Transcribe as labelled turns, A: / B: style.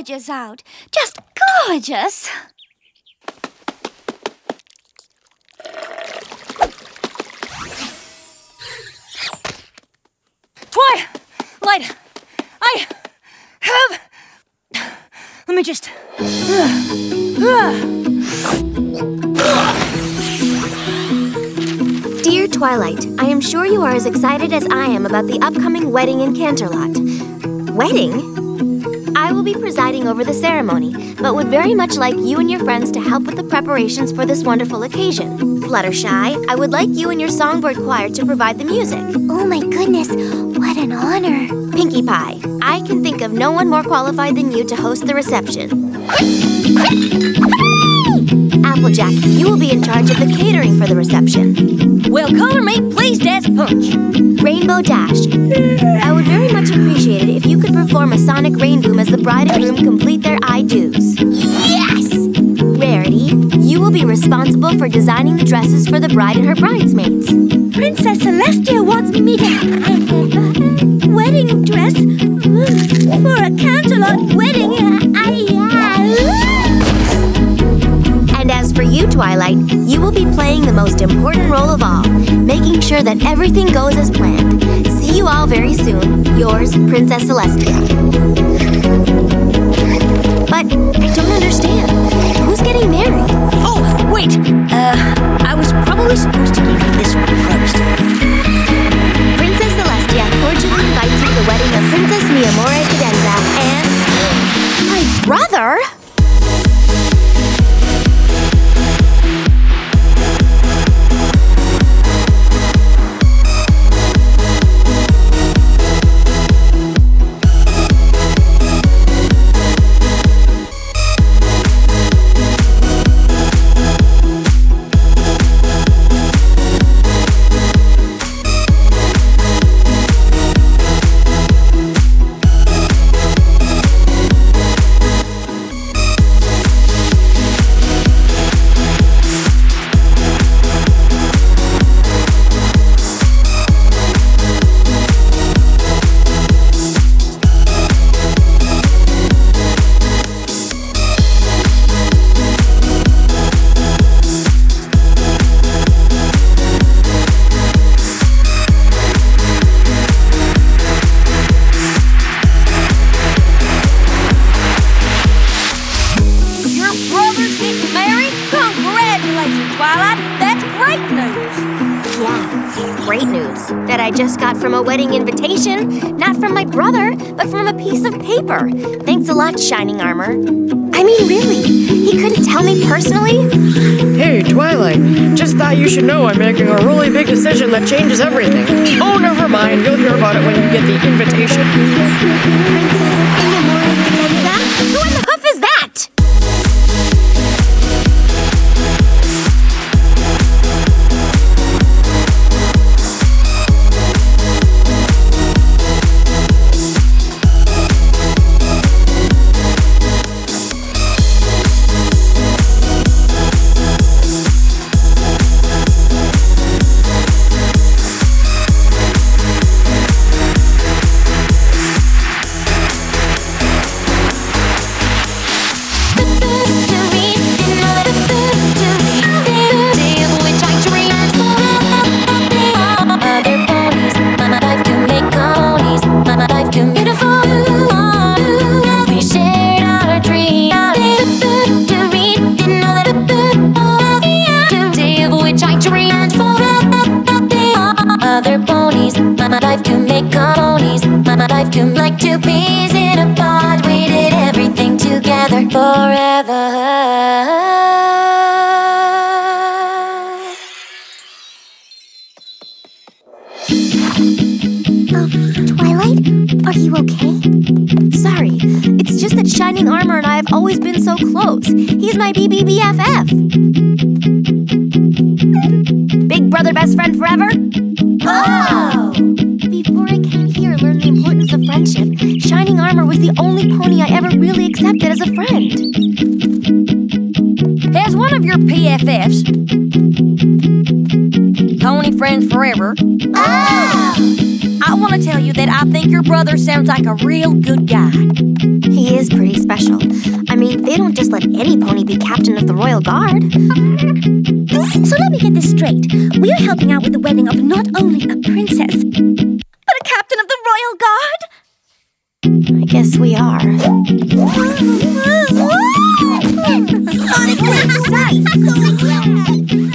A: gorgeous out. Just gorgeous. Twilight, I have... Let me just...
B: Dear Twilight, I am sure you are as excited as I am about the upcoming wedding in Canterlot. Wedding? I will be presiding over the ceremony, but would very much like you and your friends to help with the preparations for this wonderful occasion. Fluttershy, I would like you and your songbird choir to provide the music.
C: Oh my goodness, what an honor.
B: Pinkie Pie, I can think of no one more qualified than you to host the reception. Applejack, you will be in charge of the catering for the reception.
A: Well, color me pleased as punch.
B: Rainbow Dash, I would very much appreciate it if you could perform a sonic rain boom as the bride and groom complete their I do's.
C: Yes!
B: Rarity, you will be responsible for designing the dresses for the bride and her bridesmaids.
C: Princess Celestia wants me to have a wedding dress for a Canterlot wedding.
B: And as for you, Twilight, you will be playing the most important role of all, making sure that everything goes as planned. See you all very soon. Yours, Princess Celestia. But I don't understand. Who's getting married?
A: Oh, wait. I was probably supposed to give you this one first.
B: Princess Celestia cordially invites you to the wedding of Princess Miamore Cadenza and... my brother? That I just got from a wedding invitation, not from my brother, but from a piece of paper. Thanks a lot, Shining Armor. I mean, really, he couldn't tell me personally?
D: Hey, Twilight, just thought you should know I'm making a really big decision that changes everything. Oh, never mind, you'll hear about it when you get the invitation.
B: Princess Miamore Cadenza? Who in the hoof is that?
E: Like two peas in a pod, we did everything together forever.
C: Twilight, are you okay?
B: Sorry, it's just that Shining Armor and I have always been so close. He's my BBBFF. Big brother, best friend forever?
C: Oh!
B: Before I came here and learned the importance of friendship, Shining Armor was the only pony I ever really accepted as a friend.
A: As one of your PFFs, pony friends forever.
C: Oh!
A: I want to tell you that I think your brother sounds like a real good guy.
B: He is pretty special. I mean, they don't just let any pony be captain of the Royal Guard.
C: So let me get this straight. We're helping out with the wedding of not only a princess, but a captain of the Royal Guard?
B: I guess we are.
C: Oh,